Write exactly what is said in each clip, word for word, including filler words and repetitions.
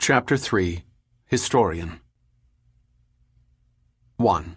Chapter three. Historian. one.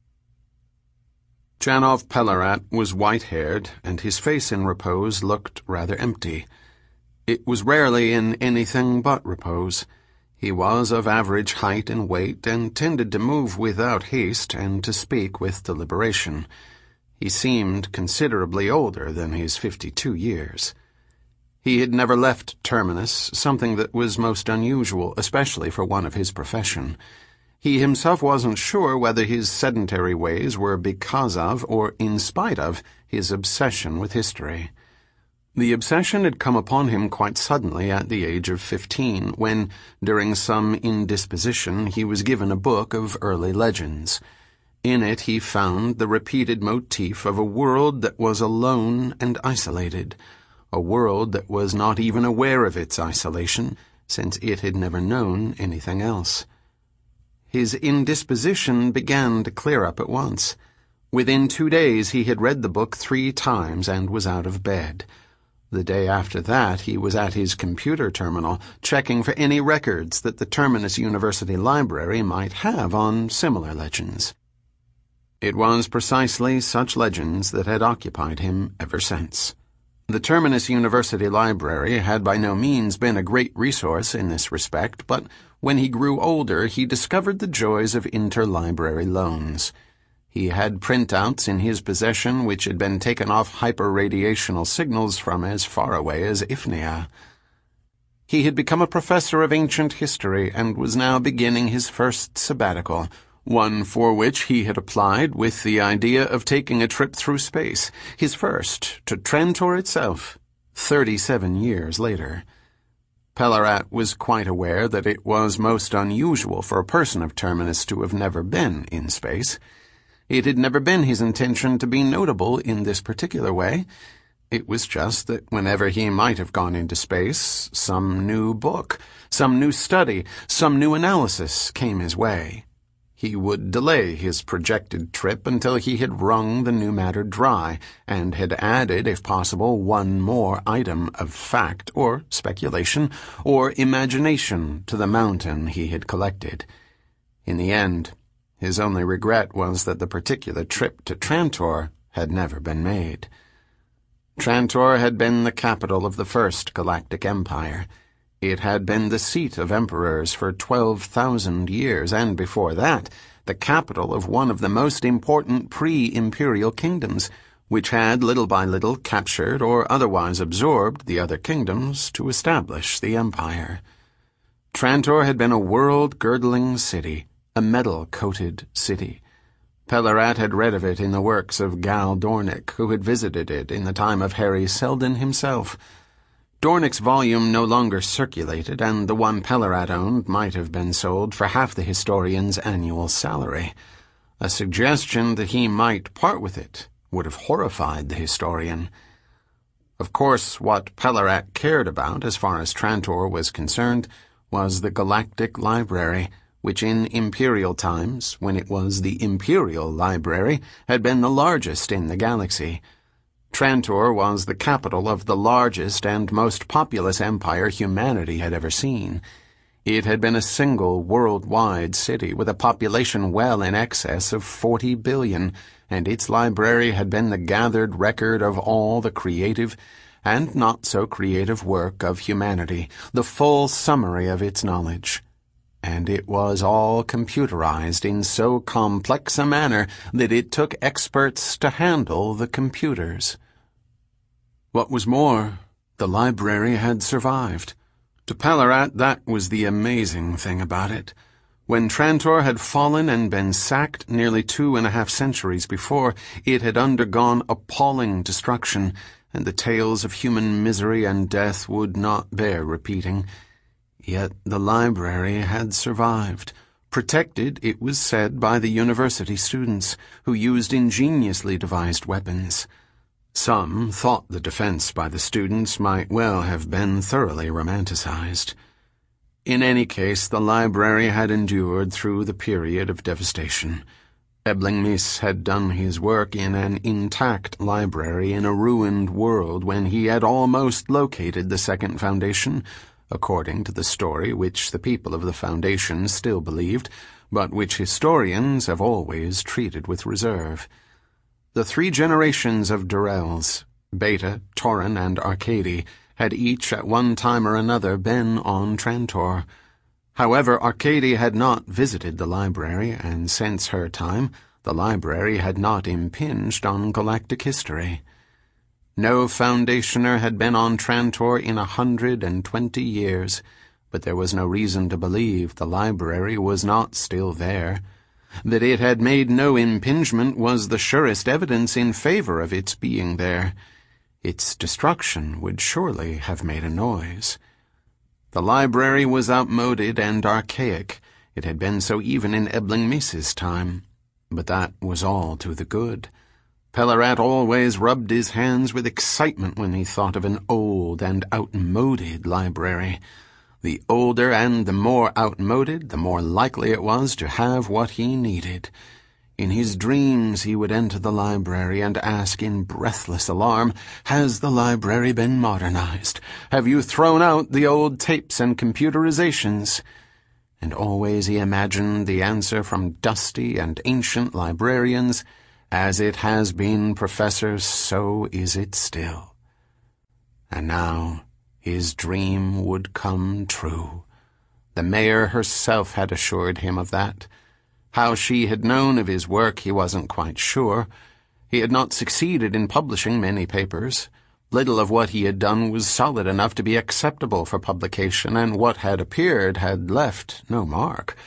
Janov Pellarat was white-haired, and his face in repose looked rather empty. It was rarely in anything but repose. He was of average height and weight, and tended to move without haste and to speak with deliberation. He seemed considerably older than his fifty-two years. He had never left Terminus, something that was most unusual, especially for one of his profession. He himself wasn't sure whether his sedentary ways were because of, or in spite of, his obsession with history. The obsession had come upon him quite suddenly at the age of fifteen, when, during some indisposition, he was given a book of early legends. In it he found the repeated motif of a world that was alone and isolated, a world that was not even aware of its isolation, since it had never known anything else. His indisposition began to clear up at once. Within two days he had read the book three times and was out of bed. The day after that he was at his computer terminal, checking for any records that the Terminus University Library might have on similar legends. It was precisely such legends that had occupied him ever since. The Terminus University Library had by no means been a great resource in this respect, but when he grew older he discovered the joys of interlibrary loans. He had printouts in his possession which had been taken off hyperradiational signals from as far away as Ifnia. He had become a professor of ancient history and was now beginning his first sabbatical, one for which he had applied with the idea of taking a trip through space, his first, to Trantor itself, thirty-seven years later. Pellarat was quite aware that it was most unusual for a person of Terminus to have never been in space. It had never been his intention to be notable in this particular way. It was just that whenever he might have gone into space, some new book, some new study, some new analysis came his way. He would delay his projected trip until he had wrung the new matter dry, and had added, if possible, one more item of fact, or speculation, or imagination to the mountain he had collected. In the end, his only regret was that the particular trip to Trantor had never been made. Trantor had been the capital of the First Galactic Empire. It had been the seat of emperors for twelve thousand years, and before that, the capital of one of the most important pre-imperial kingdoms, which had little by little captured or otherwise absorbed the other kingdoms to establish the empire. Trantor had been a world-girdling city, a metal-coated city. Pellarat had read of it in the works of Gal Dornick, who had visited it in the time of Harry Seldon himself. Dornick's volume no longer circulated, and the one Pellarat owned might have been sold for half the historian's annual salary. A suggestion that he might part with it would have horrified the historian. Of course, what Pellarat cared about, as far as Trantor was concerned, was the Galactic Library, which in imperial times, when it was the Imperial Library, had been the largest in the galaxy. Trantor was the capital of the largest and most populous empire humanity had ever seen. It had been a single worldwide city with a population well in excess of forty billion, and its library had been the gathered record of all the creative and not so creative work of humanity, the full summary of its knowledge. And it was all computerized in so complex a manner that it took experts to handle the computers. What was more, the library had survived. To Pellarat, that was the amazing thing about it. When Trantor had fallen and been sacked nearly two and a half centuries before, it had undergone appalling destruction, and the tales of human misery and death would not bear repeating. Yet the library had survived, protected, it was said, by the university students, who used ingeniously devised weapons. Some thought the defense by the students might well have been thoroughly romanticized. In any case, the library had endured through the period of devastation. Eblingmis had done his work in an intact library in a ruined world when he had almost located the second foundation, according to the story which the people of the Foundation still believed, but which historians have always treated with reserve. The three generations of Durrells, Beta, Torrin, and Arcady, had each at one time or another been on Trantor. However, Arcady had not visited the library, and since her time, the library had not impinged on galactic history. No Foundationer had been on Trantor in a hundred and twenty years, but there was no reason to believe the library was not still there. That it had made no impingement was the surest evidence in favor of its being there. Its destruction would surely have made a noise. The library was outmoded and archaic. It had been so even in Ebling Mesa's time. But that was all to the good. Pellarat always rubbed his hands with excitement when he thought of an old and outmoded library. The older and the more outmoded, the more likely it was to have what he needed. In his dreams he would enter the library and ask in breathless alarm, "Has the library been modernized? Have you thrown out the old tapes and computerizations?" And always he imagined the answer from dusty and ancient librarians, "As it has been, Professor, so is it still." And now his dream would come true. The mayor herself had assured him of that. How she had known of his work he wasn't quite sure. He had not succeeded in publishing many papers. Little of what he had done was solid enough to be acceptable for publication, and what had appeared had left no mark.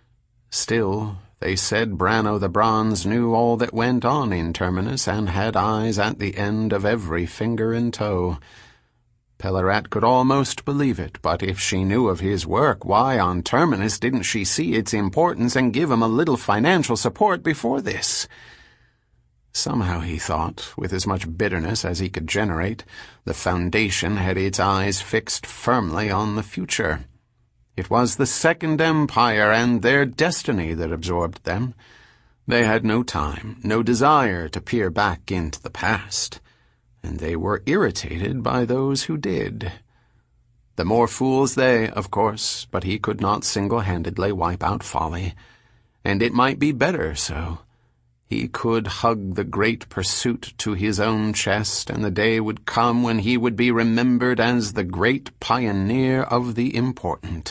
Still, they said Branno the Bronze knew all that went on in Terminus and had eyes at the end of every finger and toe. Pellarat could almost believe it, but if she knew of his work, why on Terminus didn't she see its importance and give him a little financial support before this? Somehow, he thought, with as much bitterness as he could generate, the Foundation had its eyes fixed firmly on the future. It was the Second Empire and their destiny that absorbed them. They had no time, no desire to peer back into the past, and they were irritated by those who did. The more fools they, of course, but he could not single-handedly wipe out folly, and it might be better so. He could hug the great pursuit to his own chest, and the day would come when he would be remembered as the great pioneer of the important.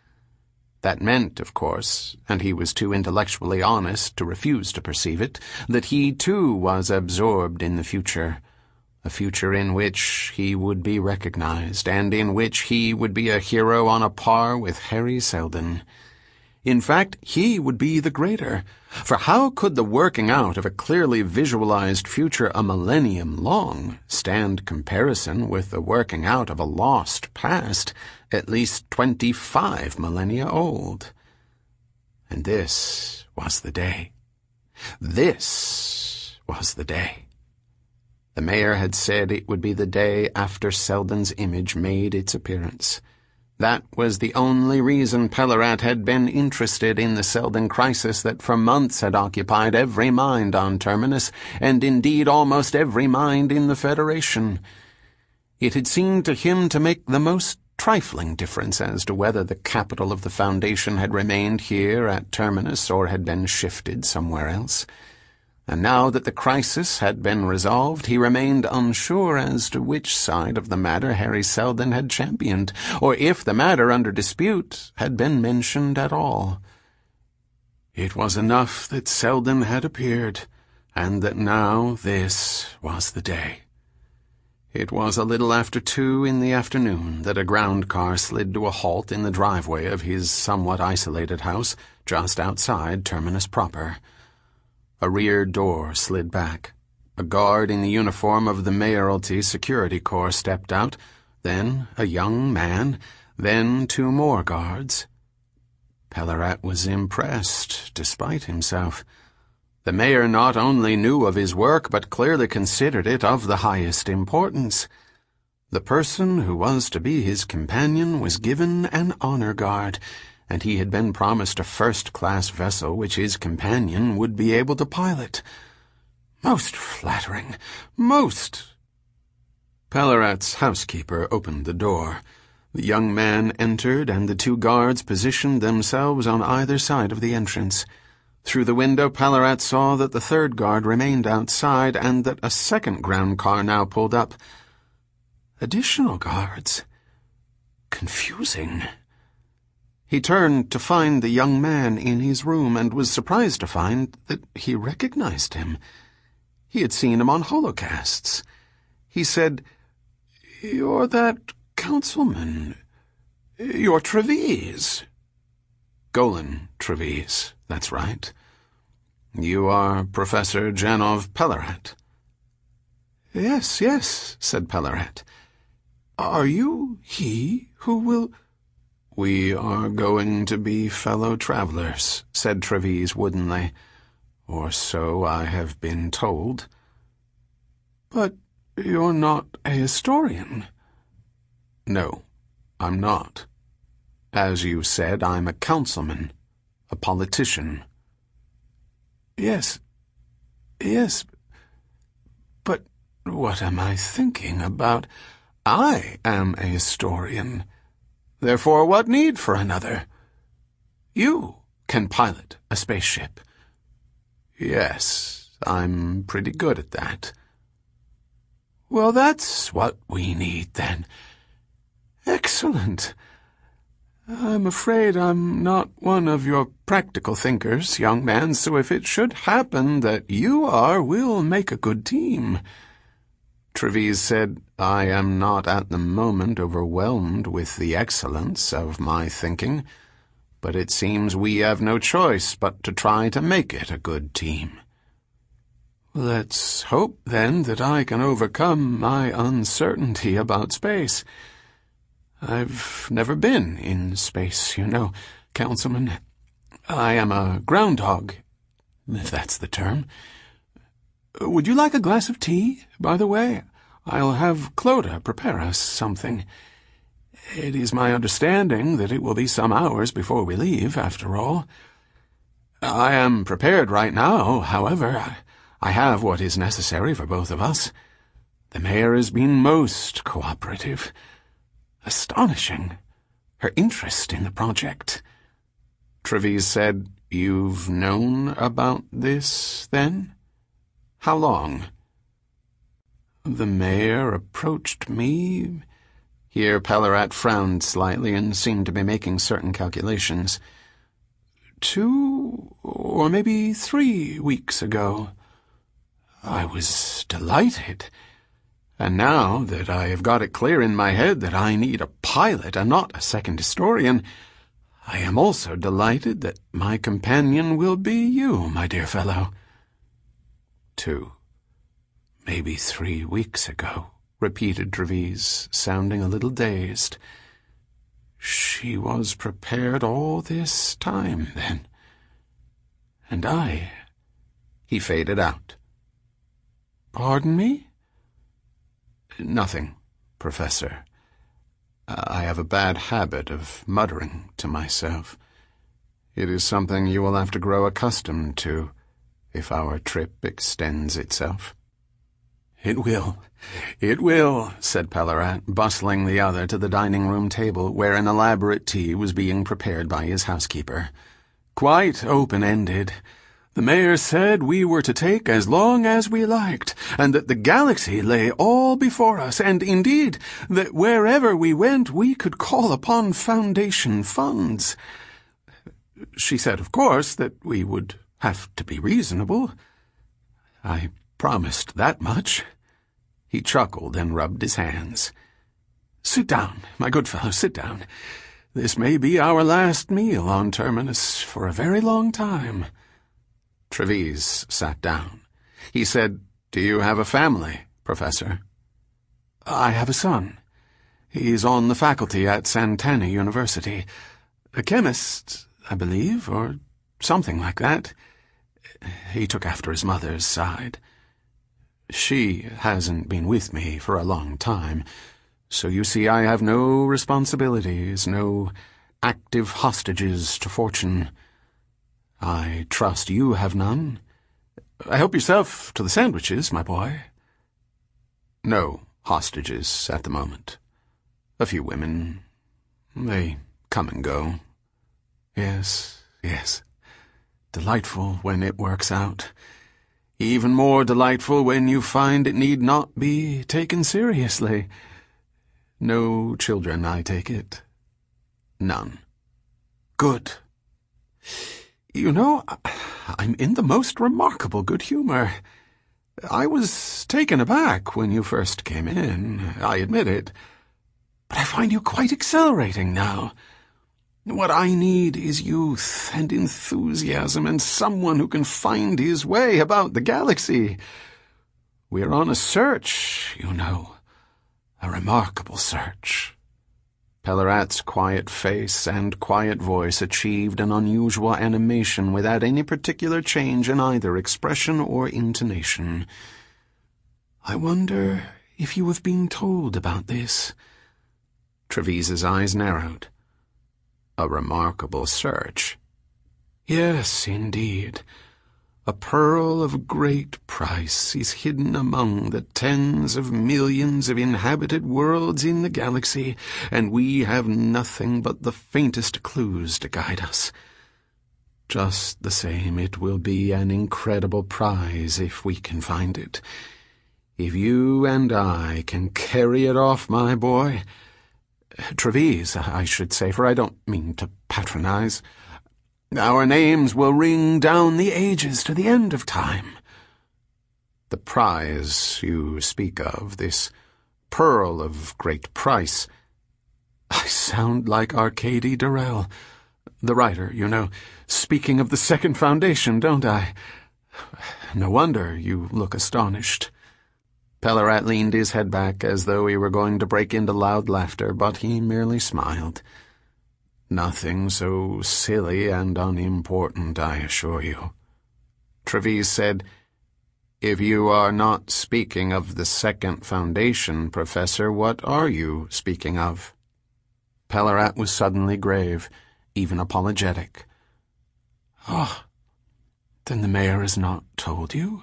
That meant, of course, and he was too intellectually honest to refuse to perceive it, that he too was absorbed in the future, a future in which he would be recognized, and in which he would be a hero on a par with Hari Seldon. In fact, he would be the greater, for how could the working out of a clearly visualized future a millennium long stand comparison with the working out of a lost past at least twenty-five millennia old? And this was the day. This was the day. The mayor had said it would be the day after Seldon's image made its appearance. That was the only reason Pellarat had been interested in the Seldon crisis that for months had occupied every mind on Terminus, and indeed almost every mind in the Federation. It had seemed to him to make the most trifling difference as to whether the capital of the Foundation had remained here at Terminus or had been shifted somewhere else. And now that the crisis had been resolved, he remained unsure as to which side of the matter Hari Seldon had championed, or if the matter under dispute had been mentioned at all. It was enough that Seldon had appeared, and that now this was the day. It was a little after two in the afternoon that a ground car slid to a halt in the driveway of his somewhat isolated house just outside Terminus proper. A rear door slid back. A guard in the uniform of the Mayoralty Security Corps stepped out, then a young man, then two more guards. Pellarat was impressed, despite himself. The mayor not only knew of his work, but clearly considered it of the highest importance. The person who was to be his companion was given an honor guard, and he had been promised a first-class vessel which his companion would be able to pilot. Most flattering, most... Pellarat's housekeeper opened the door. The young man entered, and the two guards positioned themselves on either side of the entrance. Through the window, Palarat saw that the third guard remained outside, and that a second ground car now pulled up. Additional guards. Confusing. He turned to find the young man in his room, and was surprised to find that he recognized him. He had seen him on holocasts. He said, "You're that councilman. You're Treves." Golan Treves, that's right. You are Professor Janov Palarat. Yes, yes, said Palarat. Are you he who will... We are going to be fellow travelers, said Treves woodenly. Or so I have been told. But you're not a historian. No, I'm not. As you said, I'm a councilman, a politician. Yes, yes, but what am I thinking about? I am a historian. Therefore, what need for another? You can pilot a spaceship. Yes, I'm pretty good at that. Well, that's what we need, then. Excellent. I'm afraid I'm not one of your practical thinkers, young man, so if it should happen that you are, we'll make a good team. Treves said, I am not at the moment overwhelmed with the excellence of my thinking, but it seems we have no choice but to try to make it a good team. Let's hope, then, that I can overcome my uncertainty about space. I've never been in space, you know, Councilman. I am a groundhog, if that's the term. Would you like a glass of tea, by the way? I'll have Clodagh prepare us something. It is my understanding that it will be some hours before we leave, after all. I am prepared right now, however. I have what is necessary for both of us. The mayor has been most cooperative. Astonishing. Her interest in the project. Treves said, You've known about this, then? How long? The mayor approached me... Here Palarat frowned slightly and seemed to be making certain calculations. Two or maybe three weeks ago. I was delighted. And now that I have got it clear in my head that I need a pilot and not a second historian, I am also delighted that my companion will be you, my dear fellow. Two, maybe three weeks ago, repeated Treves, sounding a little dazed. She was prepared all this time, then. And I... He faded out. Pardon me? Nothing, Professor. I have a bad habit of muttering to myself. It is something you will have to grow accustomed to if our trip extends itself. It will, it will, said Palarat, bustling the other to the dining-room table where an elaborate tea was being prepared by his housekeeper. Quite open-ended. The mayor said we were to take as long as we liked, and that the galaxy lay all before us, and indeed, that wherever we went we could call upon Foundation funds. She said, of course, that we would have to be reasonable. I promised that much. He chuckled and rubbed his hands. Sit down, my good fellow, sit down. This may be our last meal on Terminus for a very long time. Treves sat down. He said, Do you have a family, Professor? I have a son. He's on the faculty at Santana University. A chemist, I believe, or something like that. He took after his mother's side. She hasn't been with me for a long time, so you see I have no responsibilities, no active hostages to fortune. I trust you have none. Help yourself to the sandwiches, my boy. No hostages at the moment. A few women, They come and go. Yes, yes. Delightful when it works out. Even more delightful when you find it need not be taken seriously. No children, I take it. None. Good. You know, I'm in the most remarkable good humor. I was taken aback when you first came in, I admit it. But I find you quite exhilarating now. What I need is youth and enthusiasm and someone who can find his way about the galaxy. We're on a search, you know. A remarkable search. Pellarat's quiet face and quiet voice achieved an unusual animation without any particular change in either expression or intonation. I wonder if you have been told about this. Trevise's eyes narrowed. A remarkable search. Yes, indeed. A pearl of great price is hidden among the tens of millions of inhabited worlds in the galaxy, and we have nothing but the faintest clues to guide us. Just the same, it will be an incredible prize if we can find it. If you and I can carry it off, my boy— Trevise, I should say, for I don't mean to patronize— our names will ring down the ages to the end of time. The prize you speak of, this pearl of great price— I sound like Arcady Durrell, the writer, you know, speaking of the Second Foundation, don't I? No wonder you look astonished. Pellarat leaned his head back as though he were going to break into loud laughter, but he merely smiled. Nothing so silly and unimportant, I assure you. Trevise said, If you are not speaking of the Second Foundation, Professor, what are you speaking of? Pellarat was suddenly grave, even apologetic. Oh, then the mayor has not told you?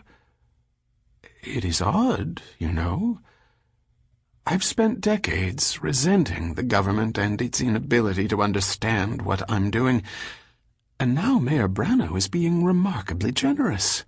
It is odd, you know. I've spent decades resenting the government and its inability to understand what I'm doing, and now Mayor Brano is being remarkably generous.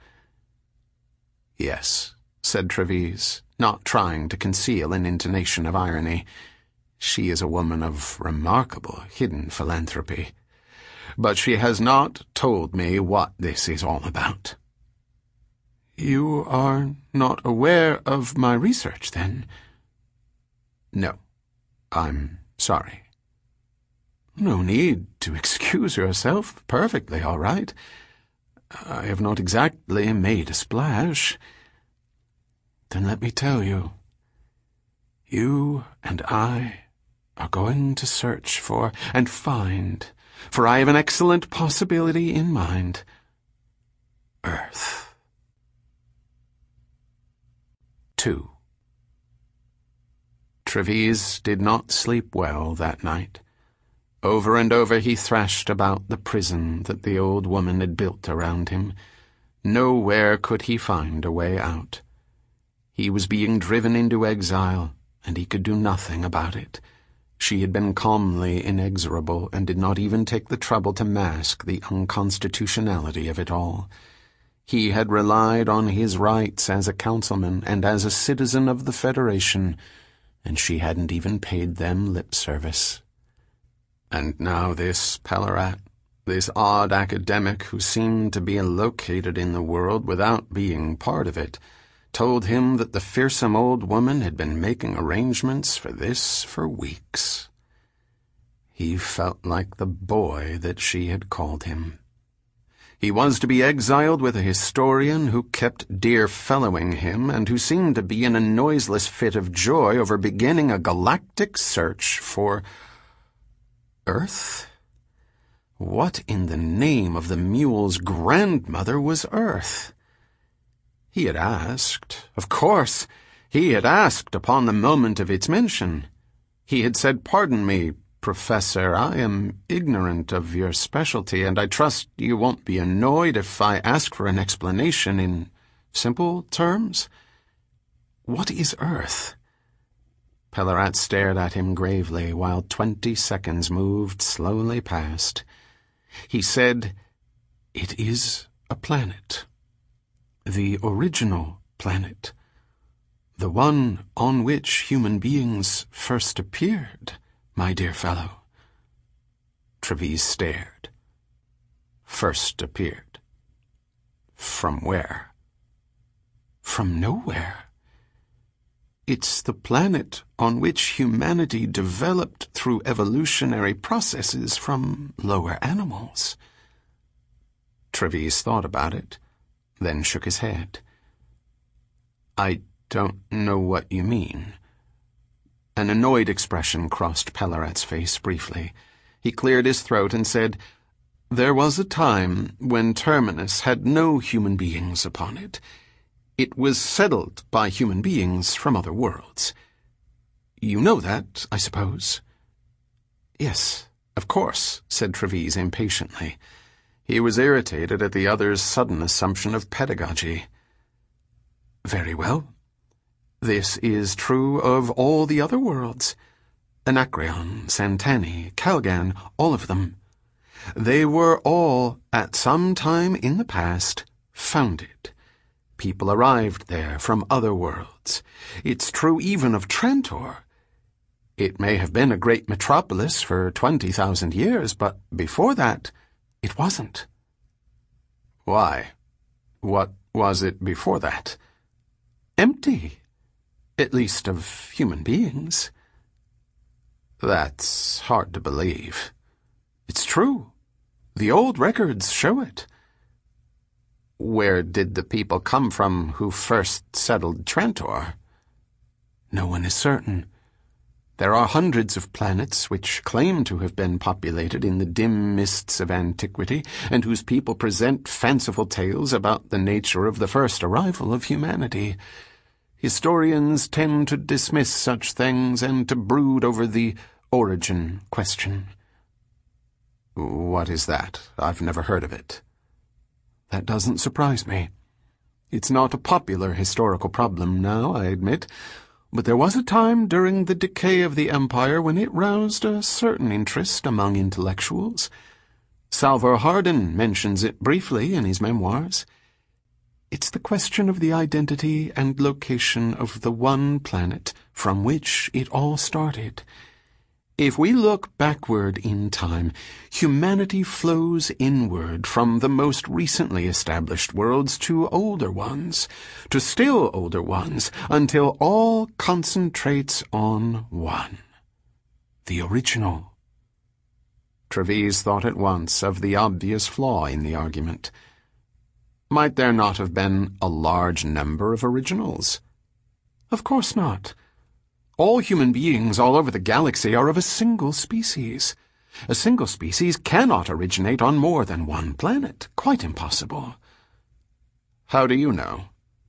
Yes, said Trevise, not trying to conceal an intonation of irony. She is a woman of remarkable hidden philanthropy. But she has not told me what this is all about. You are not aware of my research, then? No, I'm sorry. No need to excuse yourself. Perfectly all right. I have not exactly made a splash. Then let me tell you. You and I are going to search for and find, for I have an excellent possibility in mind, Earth. Two. Trevise did not sleep well that night. Over and over he thrashed about the prison that the old woman had built around him. Nowhere could he find a way out. He was being driven into exile, and he could do nothing about it. She had been calmly inexorable and did not even take the trouble to mask the unconstitutionality of it all. He had relied on his rights as a councilman and as a citizen of the Federation, and she hadn't even paid them lip service. And now this Pellarat, this odd academic who seemed to be located in the world without being part of it, told him that the fearsome old woman had been making arrangements for this for weeks. He felt like the boy that she had called him. He was to be exiled with a historian who kept dear-fellowing him and who seemed to be in a noiseless fit of joy over beginning a galactic search for Earth? What in the name of the mule's grandmother was Earth? He had asked, of course, he had asked upon the moment of its mention. He had said, "Pardon me, Professor, I am ignorant of your specialty, and I trust you won't be annoyed if I ask for an explanation in simple terms. What is Earth?" Pellarat stared at him gravely while twenty seconds moved slowly past. He said, "It is a planet. The original planet. The one on which human beings first appeared, my dear fellow." Treves stared. First appeared. From where? From nowhere. It's the planet on which humanity developed through evolutionary processes from lower animals. Treves thought about it, then shook his head. "I don't know what you mean." An annoyed expression crossed Pellarat's face briefly. He cleared his throat and said, "There was a time when Terminus had no human beings upon it. It was settled by human beings from other worlds. You know that, I suppose?" "Yes, of course," said Treves impatiently. He was irritated at the other's sudden assumption of pedagogy. "Very well. This is true of all the other worlds. Anacreon, Santani, Calgan, all of them. They were all, at some time in the past, founded. People arrived there from other worlds. It's true even of Trantor. It may have been a great metropolis for twenty thousand years, but before that, it wasn't." "Why? What was it before that?" "Empty. At least of human beings." "That's hard to believe." "It's true. The old records show it." "Where did the people come from who first settled Trantor?" "No one is certain. There are hundreds of planets which claim to have been populated in the dim mists of antiquity, and whose people present fanciful tales about the nature of the first arrival of humanity. Historians tend to dismiss such things and to brood over the origin question." "What is that? I've never heard of it." "That doesn't surprise me. It's not a popular historical problem now, I admit, but there was a time during the decay of the Empire when it roused a certain interest among intellectuals. Salvor Hardin mentions it briefly in his memoirs. It's the question of the identity and location of the one planet from which it all started. If we look backward in time, humanity flows inward from the most recently established worlds to older ones, to still older ones, until all concentrates on one. The original. Treves thought at once of the obvious flaw in the argument. Might there not have been a large number of originals? Of course not. All human beings all over the galaxy are of a single species. A single species cannot originate on more than one planet. Quite impossible. How do you know?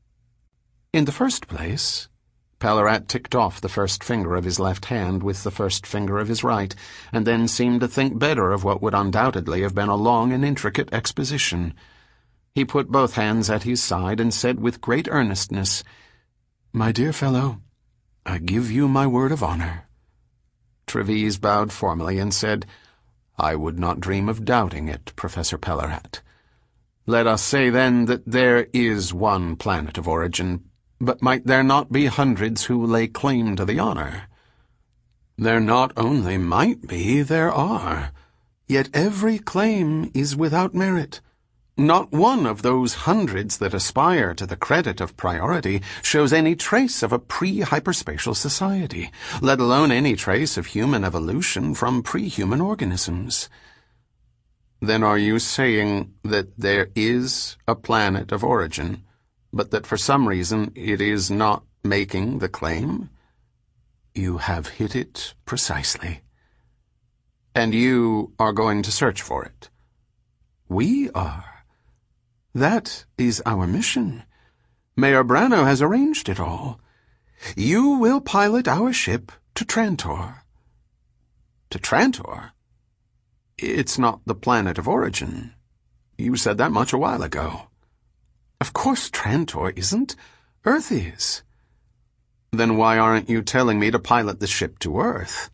In the first place, Pellarat ticked off the first finger of his left hand with the first finger of his right, and then seemed to think better of what would undoubtedly have been a long and intricate exposition. He put both hands at his side and said with great earnestness, "My dear fellow, I give you my word of honor." Treves bowed formally and said, "I would not dream of doubting it, Professor Pellarat. Let us say, then, that there is one planet of origin, but might there not be hundreds who lay claim to the honor?" "There not only might be, there are. Yet every claim is without merit. Not one of those hundreds that aspire to the credit of priority shows any trace of a pre-hyperspatial society, let alone any trace of human evolution from pre-human organisms." "Then are you saying that there is a planet of origin, but that for some reason it is not making the claim?" "You have hit it precisely." "And you are going to search for it?" "We are. That is our mission. Mayor Brano has arranged it all. You will pilot our ship to Trantor." "To Trantor? It's not the planet of origin. You said that much a while ago." "Of course Trantor isn't. Earth is." Then why aren't you telling me to pilot the ship to Earth?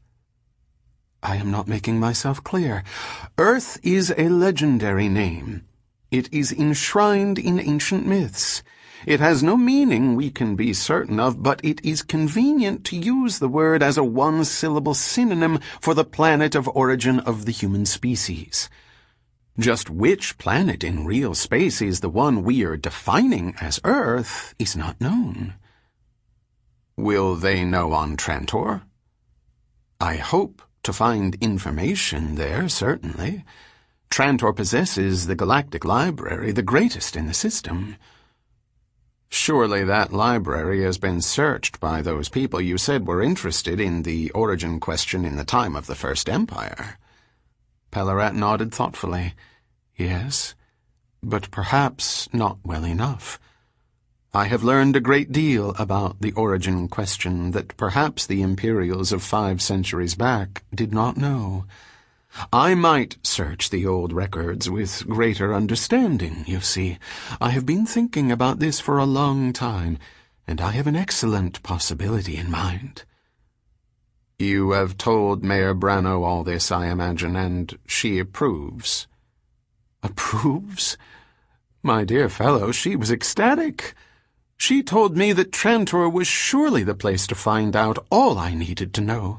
I am not making myself clear. Earth is a legendary name. It is enshrined in ancient myths. It has no meaning we can be certain of, but it is convenient to use the word as a one-syllable synonym for the planet of origin of the human species. Just which planet in real space is the one we are defining as Earth is not known. Will they know on Trantor? I hope to find information there, certainly. Trantor possesses the Galactic Library, the greatest in the system. Surely that library has been searched by those people you said were interested in the origin question in the time of the First Empire. Pellarat nodded thoughtfully. Yes, but perhaps not well enough. I have learned a great deal about the origin question that perhaps the Imperials of five centuries back did not know. I might search the old records with greater understanding, you see. I have been thinking about this for a long time, and I have an excellent possibility in mind. You have told Mayor Brano all this, I imagine, and she approves. Approves? My dear fellow, she was ecstatic. She told me that Trantor was surely the place to find out all I needed to know.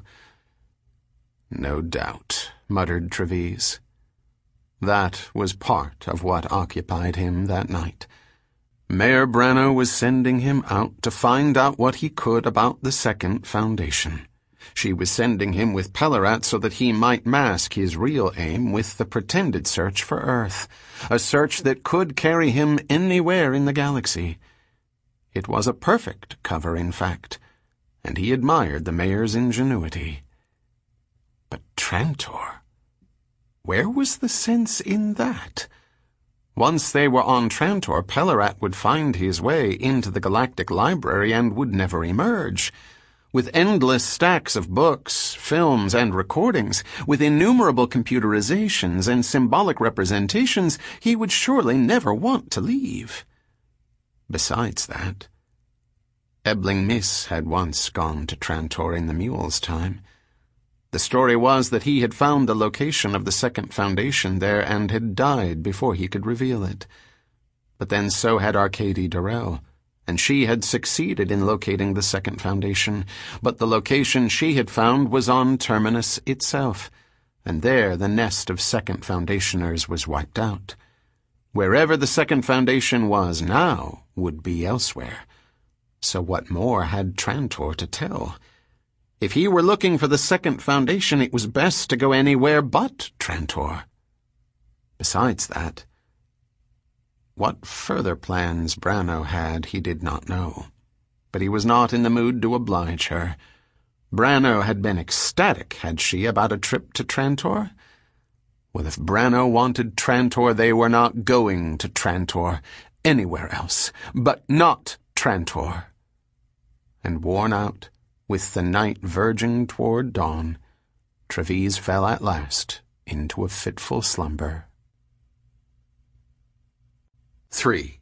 No doubt, muttered Treves. That was part of what occupied him that night. Mayor Brano was sending him out to find out what he could about the Second Foundation. She was sending him with Pellarat so that he might mask his real aim with the pretended search for Earth, a search that could carry him anywhere in the galaxy. It was a perfect cover, in fact, and he admired the mayor's ingenuity. But Trantor, where was the sense in that? Once they were on Trantor, Pellarat would find his way into the Galactic Library and would never emerge. With endless stacks of books, films, and recordings, with innumerable computerizations and symbolic representations, he would surely never want to leave. Besides that, Ebling Miss had once gone to Trantor in the mule's time. The story was that he had found the location of the Second Foundation there and had died before he could reveal it. But then so had Arcady Durrell, and she had succeeded in locating the Second Foundation, but the location she had found was on Terminus itself, and there the nest of Second Foundationers was wiped out. Wherever the Second Foundation was now would be elsewhere. So what more had Trantor to tell? If he were looking for the Second Foundation, it was best to go anywhere but Trantor. Besides that, what further plans Brano had he did not know, but he was not in the mood to oblige her. Brano had been ecstatic, had she, about a trip to Trantor? Well, if Brano wanted Trantor, they were not going to Trantor, anywhere else, but not Trantor. And worn out, with the night verging toward dawn, Treves fell at last into a fitful slumber. Three.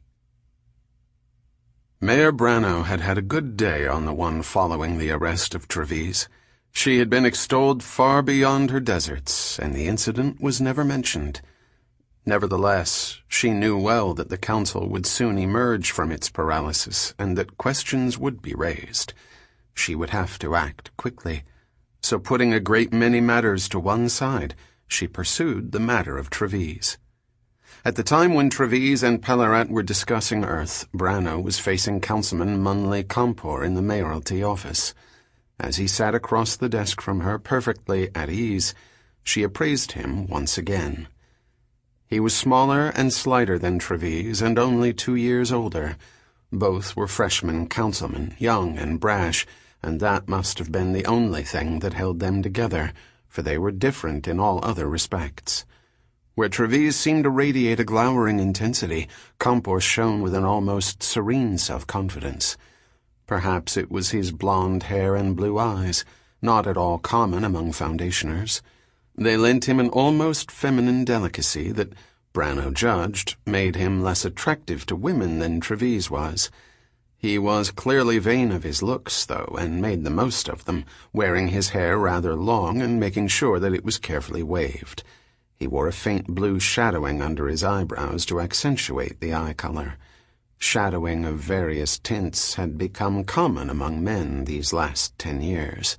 Mayor Brano had had a good day on the one following the arrest of Treves. She had been extolled far beyond her deserts, and the incident was never mentioned. Nevertheless, she knew well that the council would soon emerge from its paralysis, and that questions would be raised. She would have to act quickly. So putting a great many matters to one side, she pursued the matter of Treves. At the time when Treves and Pellarat were discussing Earth, Brano was facing Councilman Munley Compor in the mayoralty office. As he sat across the desk from her, perfectly at ease, she appraised him once again. He was smaller and slighter than Treves, and only two years older. Both were freshman councilmen, young and brash, and that must have been the only thing that held them together, for they were different in all other respects. Where Treves seemed to radiate a glowering intensity, Compor shone with an almost serene self-confidence. Perhaps it was his blonde hair and blue eyes, not at all common among foundationers. They lent him an almost feminine delicacy that, Brano judged, made him less attractive to women than Treves was. He was clearly vain of his looks, though, and made the most of them, wearing his hair rather long and making sure that it was carefully waved. He wore a faint blue shadowing under his eyebrows to accentuate the eye color. Shadowing of various tints had become common among men these last ten years.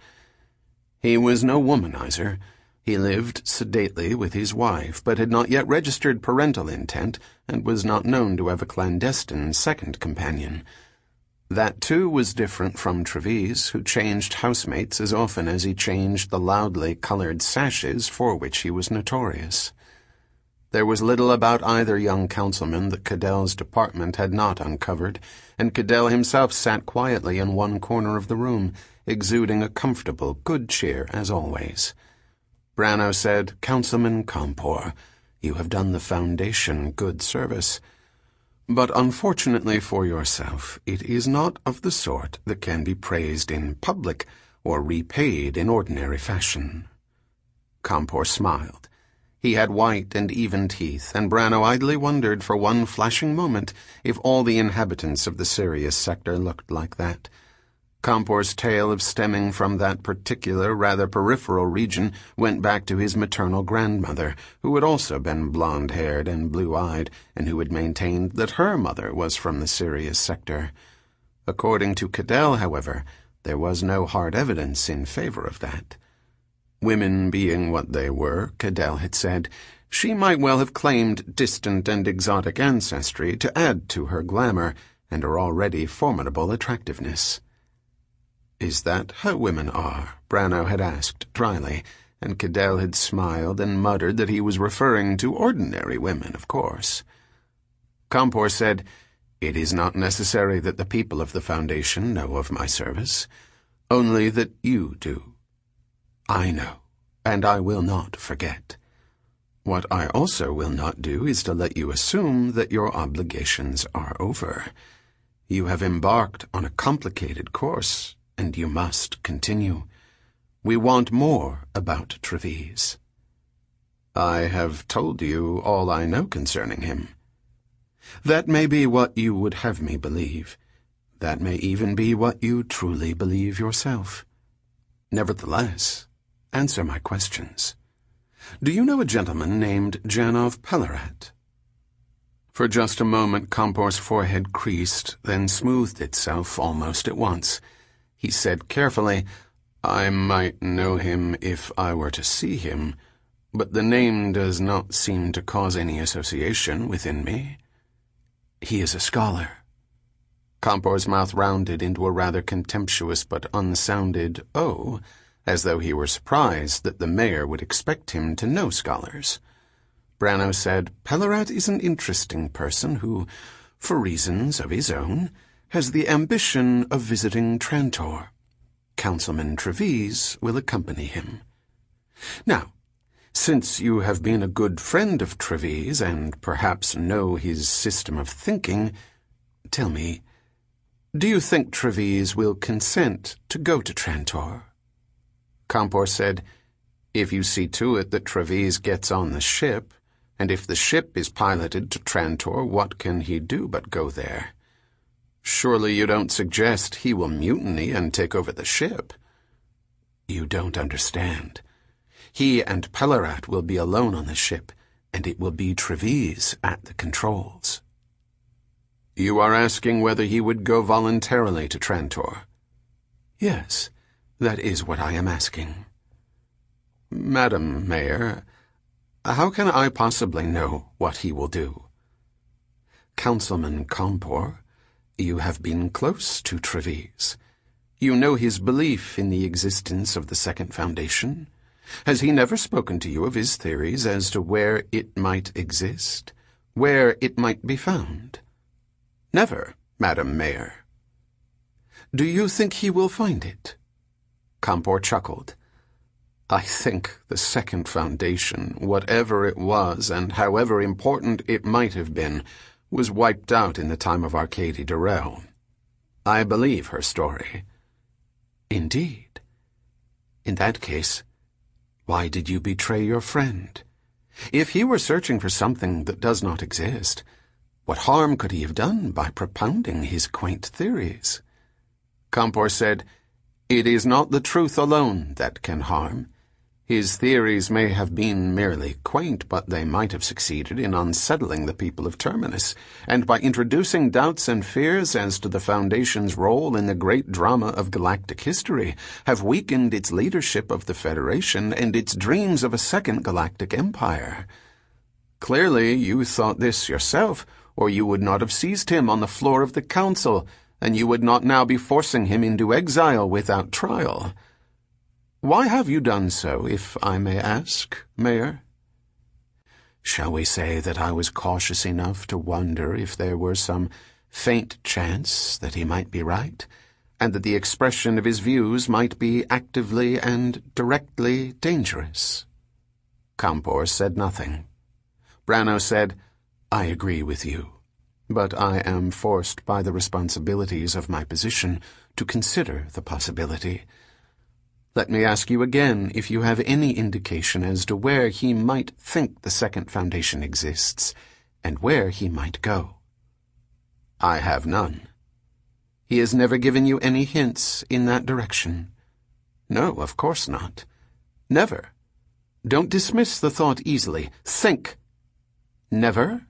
He was no womanizer. He lived sedately with his wife, but had not yet registered parental intent, and was not known to have a clandestine second companion. That, too, was different from Treves, who changed housemates as often as he changed the loudly colored sashes for which he was notorious. There was little about either young councilman that Cadell's department had not uncovered, and Cadell himself sat quietly in one corner of the room, exuding a comfortable good cheer as always. Branno said, "Councilman Compour, you have done the Foundation good service. But unfortunately for yourself, it is not of the sort that can be praised in public or repaid in ordinary fashion." Compour smiled. He had white and even teeth, and Branno idly wondered for one flashing moment if all the inhabitants of the Sirius sector looked like that. Compour's tale of stemming from that particular, rather peripheral region went back to his maternal grandmother, who had also been blonde-haired and blue-eyed, and who had maintained that her mother was from the Sirius sector. According to Cadell, however, there was no hard evidence in favor of that. Women being what they were, Cadell had said, she might well have claimed distant and exotic ancestry to add to her glamour and her already formidable attractiveness. "Is that how women are?" Branno had asked dryly, and Cadell had smiled and muttered that he was referring to ordinary women, of course. Compour said, "It is not necessary that the people of the Foundation know of my service, only that you do. I know, and I will not forget. What I also will not do is to let you assume that your obligations are over. You have embarked on a complicated course, and you must continue. We want more about Treves." "I have told you all I know concerning him." "That may be what you would have me believe. That may even be what you truly believe yourself. Nevertheless, answer my questions. Do you know a gentleman named Janov Pellerat?" For just a moment Compour's forehead creased, then smoothed itself almost at once. He said carefully, "I might know him if I were to see him, but the name does not seem to cause any association within me." "He is a scholar." Compour's mouth rounded into a rather contemptuous but unsounded "oh," as though he were surprised that the mayor would expect him to know scholars. Branno said, "Pellerat is an interesting person who, for reasons of his own, has the ambition of visiting Trantor. Councilman Treves will accompany him. Now, since you have been a good friend of Treves and perhaps know his system of thinking, tell me, do you think Treves will consent to go to Trantor?" Compour said, "If you see to it that Treves gets on the ship, and if the ship is piloted to Trantor, what can he do but go there? Surely you don't suggest he will mutiny and take over the ship?" "You don't understand. He and Pellerat will be alone on the ship, and it will be Treves at the controls." "You are asking whether he would go voluntarily to Trantor?" "Yes, that is what I am asking." "Madam Mayor, how can I possibly know what he will do?" "Councilman Compour, you have been close to Treves. You know his belief in the existence of the Second Foundation. Has he never spoken to you of his theories as to where it might exist, where it might be found?" "Never, Madam Mayor." "Do you think he will find it?" Compour chuckled. "I think the Second Foundation, whatever it was and however important it might have been, was wiped out in the time of Arcady Durrell. I believe her story." "Indeed? In that case, why did you betray your friend? If he were searching for something that does not exist, What harm could he have done by propounding his quaint theories? Campor said, "It is not the truth alone that can harm. His theories may have been merely quaint, but they might have succeeded in unsettling the people of Terminus, and by introducing doubts and fears as to the Foundation's role in the great drama of galactic history, have weakened its leadership of the Federation and its dreams of a second galactic empire. Clearly you thought this yourself, or you would not have seized him on the floor of the Council, and you would not now be forcing him into exile without trial. Why have you done so, if I may ask, Mayor?" "Shall we say that I was cautious enough to wonder if there were some faint chance that he might be right, and that the expression of his views might be actively and directly dangerous?" Campor said nothing. Branno said, "I agree with you, but I am forced by the responsibilities of my position to consider the possibility. Let me ask you again if you have any indication as to where he might think the Second Foundation exists, and where he might go." "I have none." "He has never given you any hints in that direction?" "No, of course not. Never. Don't dismiss the thought easily. Think." "Never?"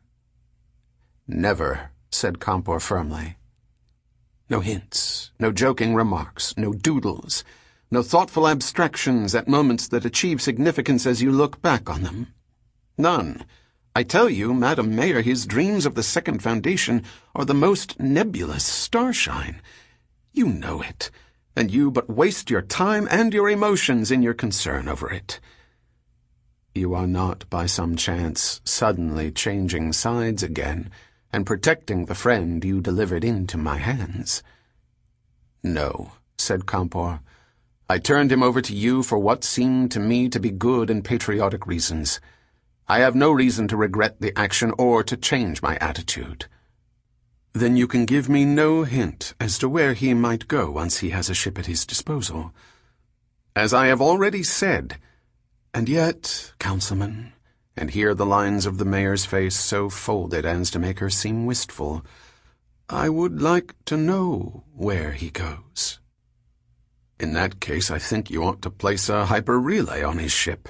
"Never," said Campor firmly. "No hints, no joking remarks, no doodles, no thoughtful abstractions at moments that achieve significance as you look back on them. None. I tell you, Madam Mayor, his dreams of the Second Foundation are the most nebulous starshine. You know it, and you but waste your time and your emotions in your concern over it. You are not, by some chance, suddenly changing sides again and protecting the friend you delivered into my hands?" "No," said Campor. "I turned him over to you for what seemed to me to be good and patriotic reasons. I have no reason to regret the action or to change my attitude." "Then you can give me no hint as to where he might go once he has a ship at his disposal?" "As I have already said, and yet, Councilman," and here the lines of the mayor's face so folded as to make her seem wistful, "I would like to know where he goes." "In that case, I think you ought to place a hyper-relay on his ship."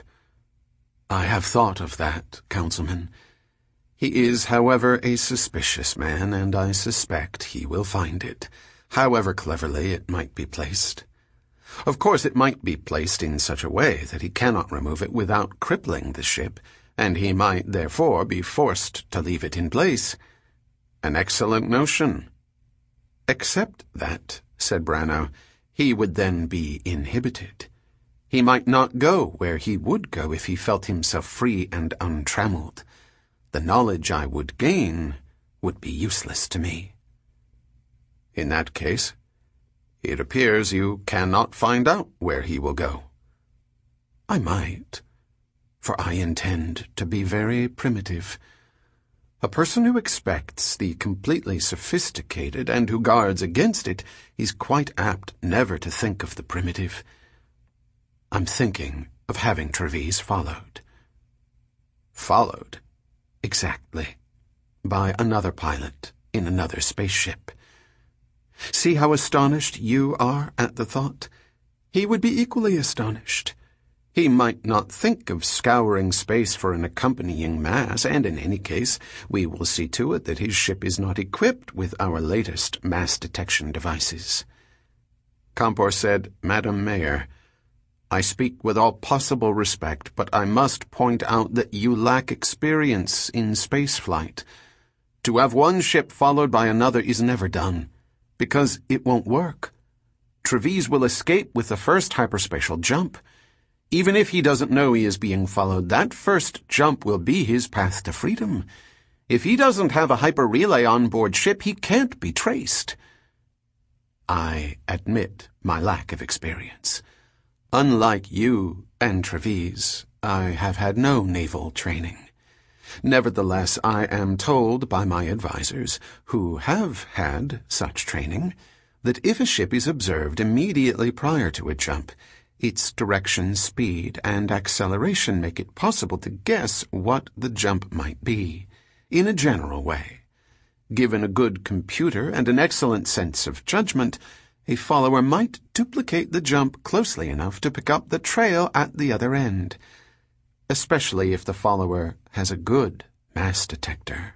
"I have thought of that, Councilman. He is, however, a suspicious man, and I suspect he will find it, however cleverly it might be placed. Of course, it might be placed in such a way that he cannot remove it without crippling the ship, and he might, therefore, be forced to leave it in place. An excellent notion." "Except that," said Branno, "he would then be inhibited. He might not go where he would go if he felt himself free and untrammeled. The knowledge I would gain would be useless to me." "In that case, it appears you cannot find out where he will go." "I might, for I intend to be very primitive. A person who expects the completely sophisticated and who guards against it is quite apt never to think of the primitive. I'm thinking of having Trevize followed." "Followed?" "Exactly. By another pilot in another spaceship. See how astonished you are at the thought? He would be equally astonished. He might not think of scouring space for an accompanying mass, and in any case, we will see to it that his ship is not equipped with our latest mass detection devices." Campor said, "Madam Mayor, I speak with all possible respect, but I must point out that you lack experience in spaceflight. To have one ship followed by another is never done, because it won't work. Trevize will escape with the first hyperspatial jump. Even if he doesn't know he is being followed, that first jump will be his path to freedom. If he doesn't have a hyper-relay on board ship, he can't be traced." "I admit my lack of experience. Unlike you and Trevize, I have had no naval training. Nevertheless, I am told by my advisers, who have had such training, that if a ship is observed immediately prior to a jump, its direction, speed, and acceleration make it possible to guess what the jump might be, in a general way. Given a good computer and an excellent sense of judgment, a follower might duplicate the jump closely enough to pick up the trail at the other end, especially if the follower has a good mass detector.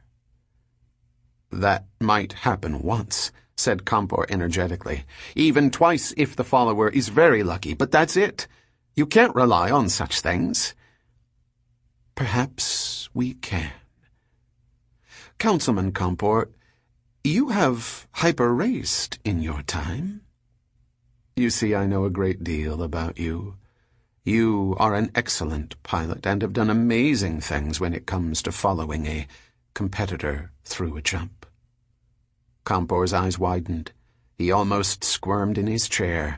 That might happen once, said Kampor energetically. Even twice if the follower is very lucky, but that's it. You can't rely on such things. Perhaps we can. Councilman Kampor, you have hyper-raced in your time. You see, I know a great deal about you. You are an excellent pilot and have done amazing things when it comes to following a competitor through a jump. Kampor's eyes widened. He almost squirmed in his chair.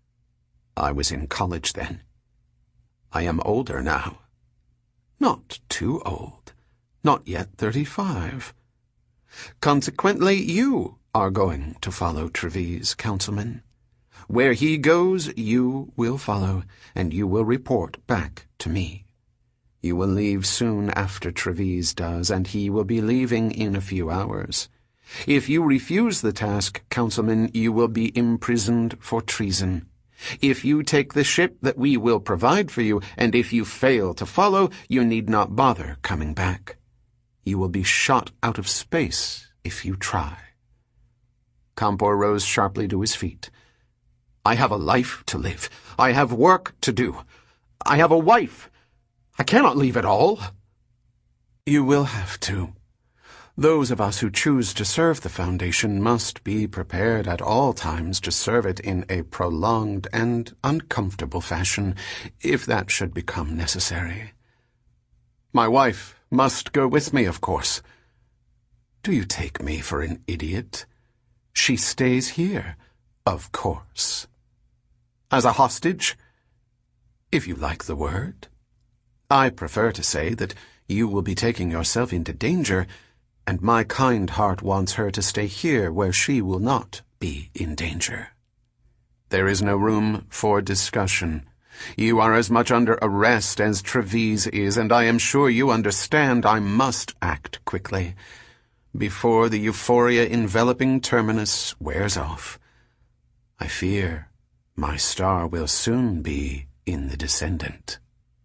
I was in college then. I am older now. Not too old. Not yet thirty-five. Consequently, you are going to follow Trevize, Councilman. Where he goes, you will follow, and you will report back to me. You will leave soon after Trevize does, and he will be leaving in a few hours. If you refuse the task, Councilman, you will be imprisoned for treason. If you take the ship that we will provide for you, and if you fail to follow, you need not bother coming back. You will be shot out of space if you try. Kampor rose sharply to his feet. I have a life to live. I have work to do. I have a wife. I cannot leave it all. You will have to. Those of us who choose to serve the Foundation must be prepared at all times to serve it in a prolonged and uncomfortable fashion, if that should become necessary. My wife must go with me, of course. Do you take me for an idiot? She stays here, of course. As a hostage? If you like the word. I prefer to say that you will be taking yourself into danger, and my kind heart wants her to stay here where she will not be in danger. There is no room for discussion. You are as much under arrest as Trevize is, and I am sure you understand I must act quickly, before the euphoria enveloping Terminus wears off. I fear my star will soon be in the descendant.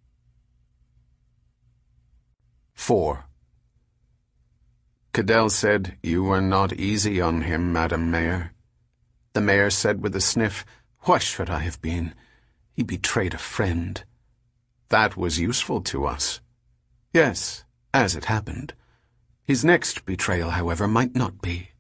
Four. Cadell said, You were not easy on him, Madam Mayor. The mayor said with a sniff, Why should I have been? He betrayed a friend. That was useful to us. Yes, as it happened. His next betrayal, however, might not be.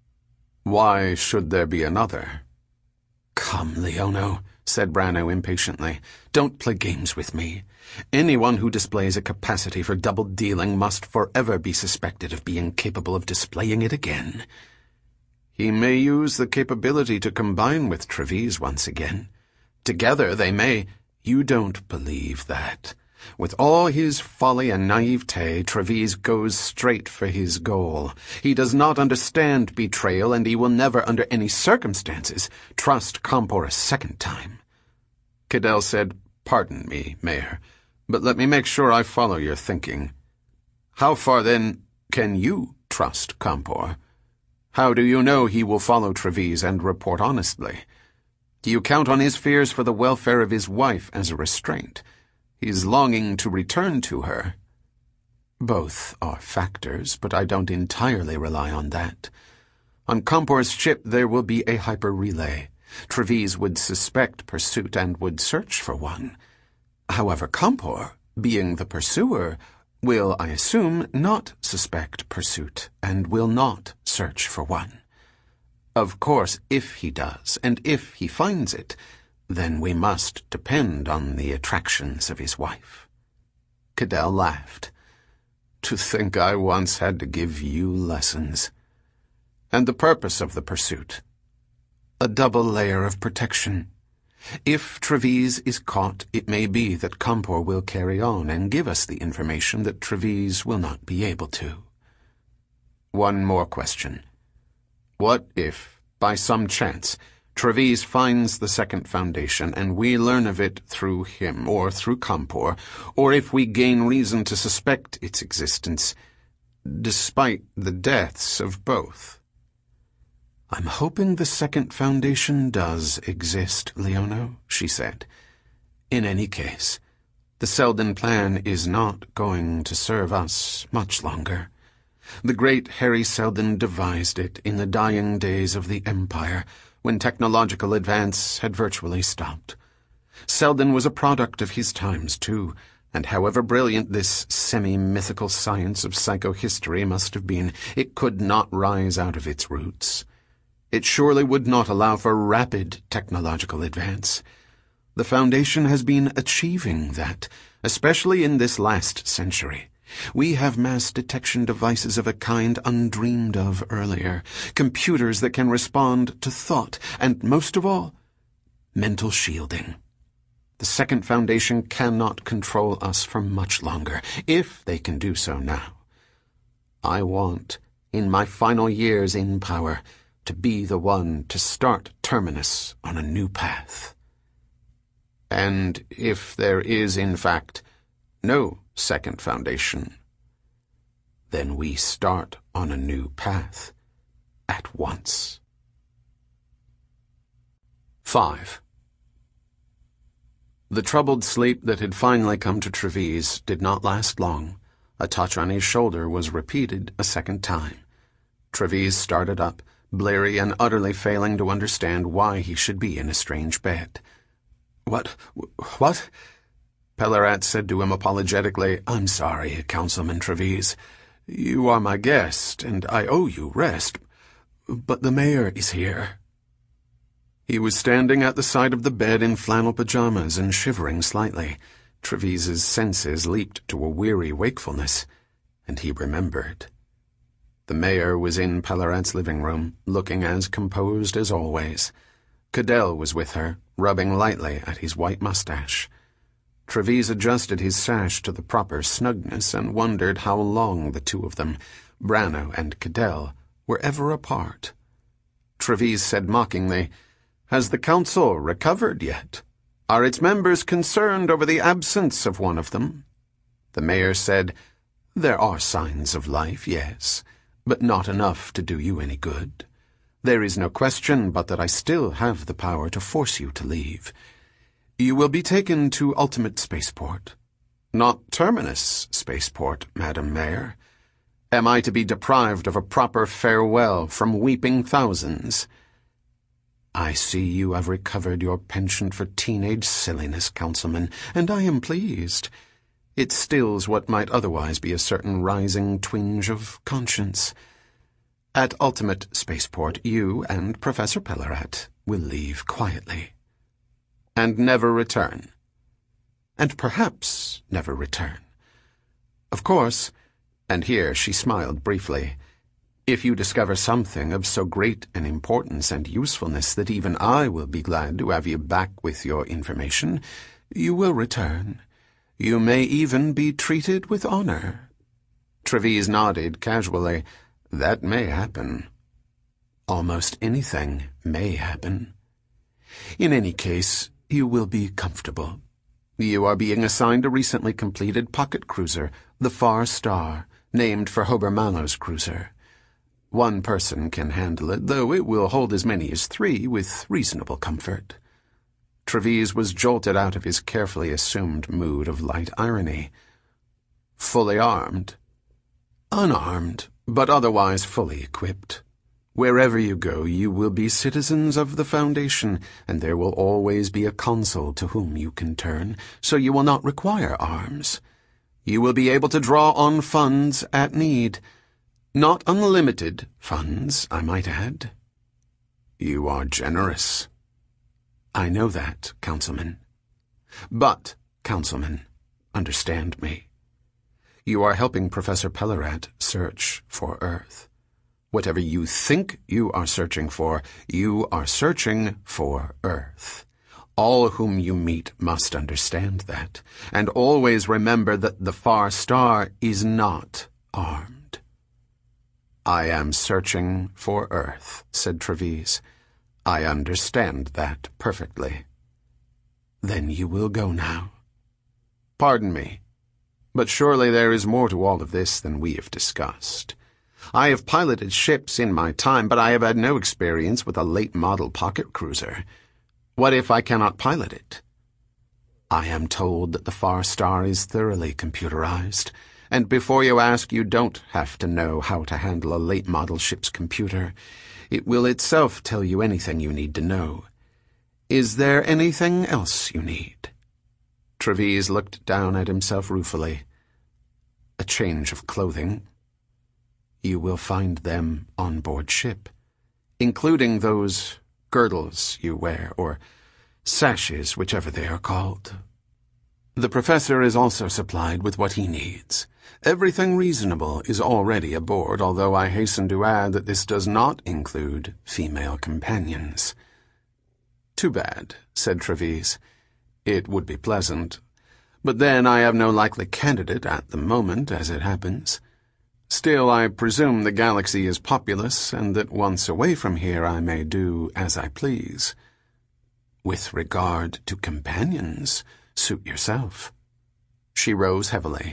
Why should there be another? Come, Leono, said Branno impatiently. Don't play games with me. Anyone who displays a capacity for double-dealing must forever be suspected of being capable of displaying it again. He may use the capability to combine with Trevize once again. Together they may. You don't believe that. With all his folly and naivete, Trevize goes straight for his goal. He does not understand betrayal, and he will never, under any circumstances, trust Kampor a second time. Cadell said, Pardon me, Mayor, but let me make sure I follow your thinking. How far, then, can you trust Kampor? How do you know he will follow Trevize and report honestly? Do you count on his fears for the welfare of his wife as a restraint? His longing to return to her? Both are factors, but I don't entirely rely on that. On Kampor's ship there will be a hyper-relay. Trevize would suspect pursuit and would search for one. However, Kampor, being the pursuer, will, I assume, not suspect pursuit and will not search for one. Of course, if he does, and if he finds it, then we must depend on the attractions of his wife. Cadell laughed. To think I once had to give you lessons. And the purpose of the pursuit? A double layer of protection. If Trevize is caught, it may be that Kampor will carry on and give us the information that Trevize will not be able to. One more question. What if, by some chance, Trevize finds the second Foundation and we learn of it through him or through Kampor, or if we gain reason to suspect its existence, despite the deaths of both. I'm hoping the Second Foundation does exist, Leono, she said. In any case, the Selden plan is not going to serve us much longer. The great Harry Selden devised it in the dying days of the Empire, when technological advance had virtually stopped. Selden was a product of his times, too, and however brilliant this semi-mythical science of psychohistory must have been, it could not rise out of its roots. It surely would not allow for rapid technological advance. The Foundation has been achieving that, especially in this last century. We have mass detection devices of a kind undreamed of earlier, computers that can respond to thought, and most of all, mental shielding. The Second Foundation cannot control us for much longer, if they can do so now. I want, in my final years in power, to be the one to start Terminus on a new path. And if there is, in fact, no Second Foundation, then we start on a new path at once. Five. The troubled sleep that had finally come to Treves did not last long. A touch on his shoulder was repeated a second time. Treves started up, bleary and utterly failing to understand why he should be in a strange bed. What? What? Pellerat said to him apologetically, I'm sorry, Councilman Treves. You are my guest, and I owe you rest. But the mayor is here. He was standing at the side of the bed in flannel pajamas and shivering slightly. Treves's senses leaped to a weary wakefulness, and he remembered. The mayor was in Pellerat's living room, looking as composed as always. Cadell was with her, rubbing lightly at his white mustache. Treves adjusted his sash to the proper snugness and wondered how long the two of them, Brano and Cadell, were ever apart. Treves said mockingly, Has the council recovered yet? Are its members concerned over the absence of one of them? The mayor said, There are signs of life, yes, but not enough to do you any good. There is no question but that I still have the power to force you to leave. You will be taken to Ultimate Spaceport. Not Terminus Spaceport, Madam Mayor. Am I to be deprived of a proper farewell from weeping thousands? I see you have recovered your penchant for teenage silliness, Councilman, and I am pleased. It stills what might otherwise be a certain rising twinge of conscience. At Ultimate Spaceport, you and Professor Pellerat will leave quietly. And never return. And perhaps never return. Of course, and here she smiled briefly, if you discover something of so great an importance and usefulness that even I will be glad to have you back with your information, you will return. You may even be treated with honor. Treves nodded casually. That may happen. Almost anything may happen. In any case, you will be comfortable. You are being assigned a recently completed pocket cruiser, the Far Star, named for Hober Mallows' cruiser. One person can handle it, though it will hold as many as three with reasonable comfort. Treves was jolted out of his carefully assumed mood of light irony. Fully armed. Unarmed, but otherwise fully equipped. Wherever you go, you will be citizens of the Foundation, and there will always be a consul to whom you can turn, so you will not require arms. You will be able to draw on funds at need. Not unlimited funds, I might add. You are generous. I know that, Councilman. But, Councilman, understand me. You are helping Professor Pellerat search for Earth. Whatever you think you are searching for, you are searching for Earth. All whom you meet must understand that, and always remember that the Far Star is not armed. I am searching for Earth, said Treves. I understand that perfectly. Then you will go now. Pardon me. But surely there is more to all of this than we have discussed. I have piloted ships in my time, but I have had no experience with a late-model pocket cruiser. What if I cannot pilot it? I am told that the Far Star is thoroughly computerized, and before you ask, you don't have to know how to handle a late-model ship's computer. It will itself tell you anything you need to know. Is there anything else you need? Treves looked down at himself ruefully. A change of clothing. You will find them on board ship, including those girdles you wear, or sashes, whichever they are called. The professor is also supplied with what he needs. Everything reasonable is already aboard, although I hasten to add that this does not include female companions. Too bad, said Treves. It would be pleasant. But then I have no likely candidate at the moment, as it happens. Still, I presume the galaxy is populous, and that once away from here I may do as I please. With regard to companions, suit yourself. She rose heavily.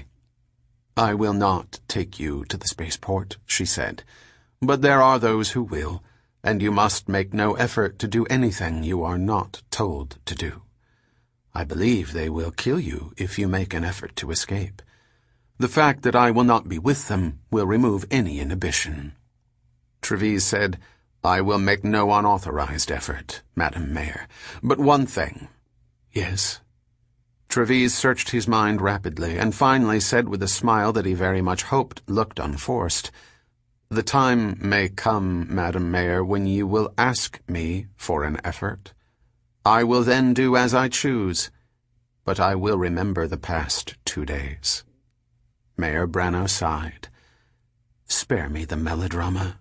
I will not take you to the spaceport, she said, but there are those who will, and you must make no effort to do anything you are not told to do. I believe they will kill you if you make an effort to escape. The fact that I will not be with them will remove any inhibition. Treves said, I will make no unauthorized effort, Madam Mayor. But one thing. Yes? Treves searched his mind rapidly, and finally said with a smile that he very much hoped looked unforced, The time may come, Madam Mayor, when you will ask me for an effort. I will then do as I choose, but I will remember the past two days. Mayor Brano sighed. Spare me the melodrama.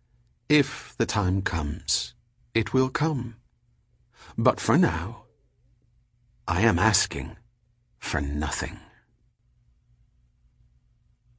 If the time comes, it will come. But for now, I am asking for nothing.